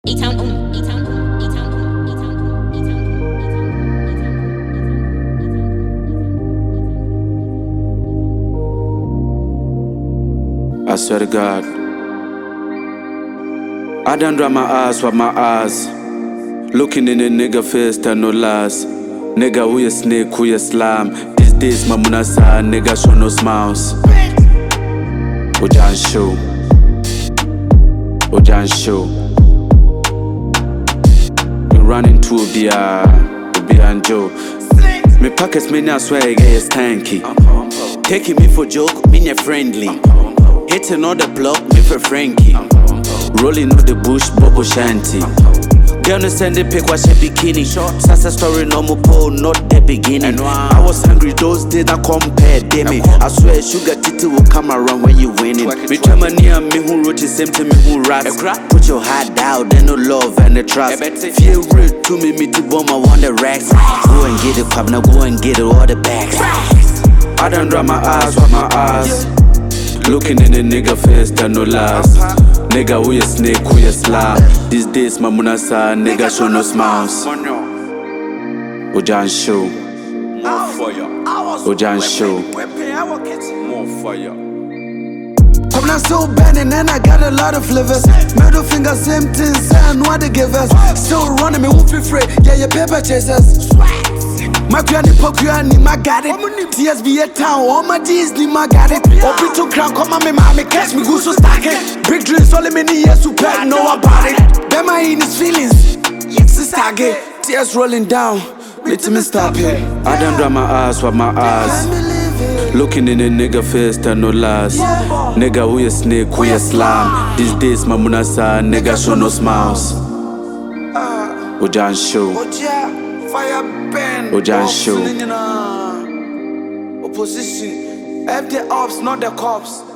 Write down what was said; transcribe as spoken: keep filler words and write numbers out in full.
E-Town on, E-Town on, E-Town on, E-Town on, E-Town on. I swear to God, I done dry my eyes with my eyes. Looking in a nigga face, tell no lies. Nigga, who you snake, who you slime. These days, my muna sa, nigga show no smiles. Ojan show, Ojan show. We running two of the uh, Obi and Joe. Me pockets, me now swear I get stanky. Taking me for joke, me not friendly. Hitting on the block, me for Frankie. Rolling on the bush, Bobo Shanty. Girl, no send the pic, watch a bikini. Sasa story, no more pole, not the beginning. I was hungry, those days I compared, damn it. I swear, sugar titty will come around when you winning. Me try my near me who wrote the same to me who raps. Put your heart down, then no love and the trust. Feel real to me, me to bomb, I want the racks. Go and get it, pop, now go and get it, all the bags. I done dry my eyes with my eyes. Looking in the nigga face, tell no lies. Nigga, who you snake, who you slime. These days, my muna sa, nigga show no smiles. Ojan show, Ojan show. More fire. I'm not so bending and I got a lot of flavors. Middle finger, same thing, say I know what they give us. Still running me, won't feel free, yeah, your paper chasers. My granny, Pokuani, my got it. T S B a town, all my D's, my got it. Open to crown, come on, me, mommy, catch me, go so stack it. Big dreams, only many years to pay, know about it. Bema in his feelings, it's a target. Tears rolling down, let me stop it. I done dry my eyes with my eyes. Looking in a nigga face, tell no lies. Nigga, who you snake, who you slime. These days, my muna sa, nigga show no smiles. Ojan show, Fire burn, Ojan show. Opposition, F the ops, not the cops.